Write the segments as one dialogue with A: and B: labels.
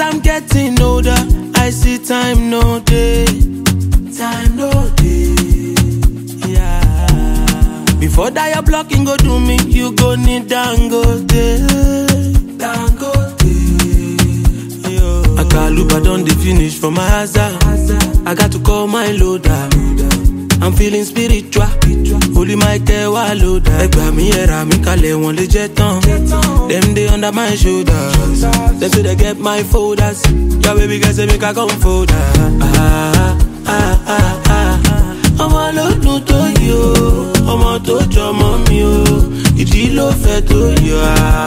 A: I'm getting older, I see time no day. Time no day. Yeah. Before that your blocking go do me, you go need Dangote. Dangote. Akaluba done the finish for my hazard. I got to call my loader. I'm feeling spiritual. Holy Michael wa loader. Egba mi era mi kale won le jeton. Them they under my shoulders. Them say they get my folders. Your baby girl say make I come folder. Ọmọ lódún tó yọ, ọmọ tó jọmọ mi o. Ìdí ló fẹ́ tó yọ.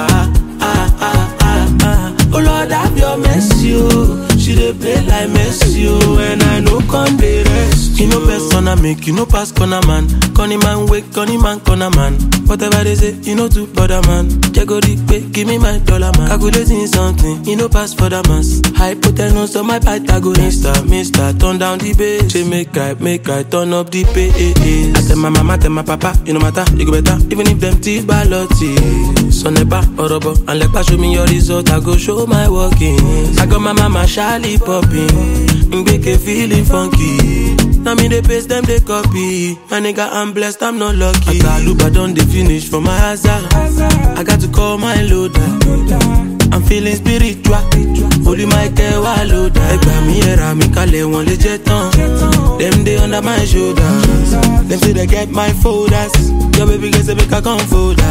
A: Oh Lord, have your mercy, oh. She dey play like Messi, oh. And I know come dey rest. You know person I make, you know pass corner man. Conny man wake, Conny man corner man. Whatever they say, you know to bother man. Jago the pay, give me my dollar man. Calculating something, you know pass for the mass. Hypotenuse on my Pythagoras. Mister, turn down the bass. She make I turn up the pay. I tell my mama, tell my papa, you no matter, you go better. Even if them teeth balotti. Sonepa, orobo, and like show me your result, I go show my workings. I got my mama shyly popping. Make a feeling funky. Now me they paste them, they copy. My nigga, I'm blessed, I'm not lucky. Akaluba done the finish for my hazard. I got to call my loader. I'm feeling spiritual. Holy Michael wa loader. Egba mi era mi kale won le jeton. Them they under my shoulders. Them say they get my folders. Your baby girl say make I come folder.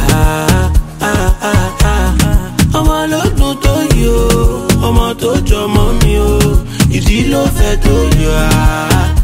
A: Ọmọ lódún tó yọ, ọmọ tó jọmọ mi o. Ìdí ló fẹ́ tó yọ.